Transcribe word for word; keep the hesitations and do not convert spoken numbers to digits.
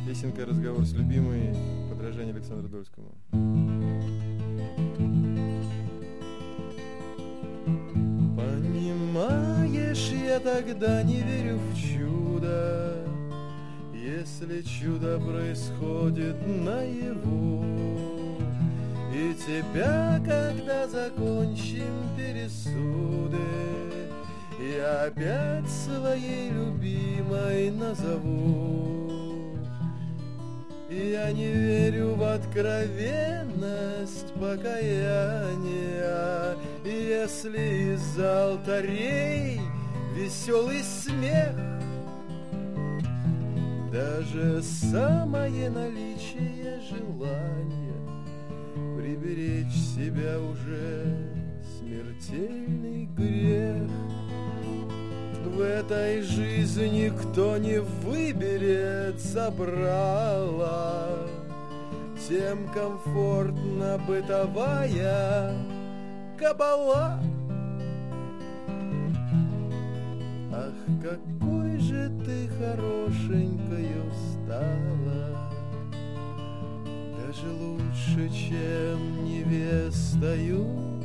Песенка «Разговор с любимой», подражание Александру Дольскому. Понимаешь, я тогда не верю в чудо, если чудо происходит наяву. И тебя, когда закончим пересуды, я опять своей любимой назову. Я не верю в откровенность покаяния, если из алтарей веселый смех, даже самое наличие желания приберечь себя уже смертельный грех. В этой жизни кто не выберет забрала, тем комфортна бытовая кабала. Ах, какой же ты хорошенькою стала, даже лучше, чем невестою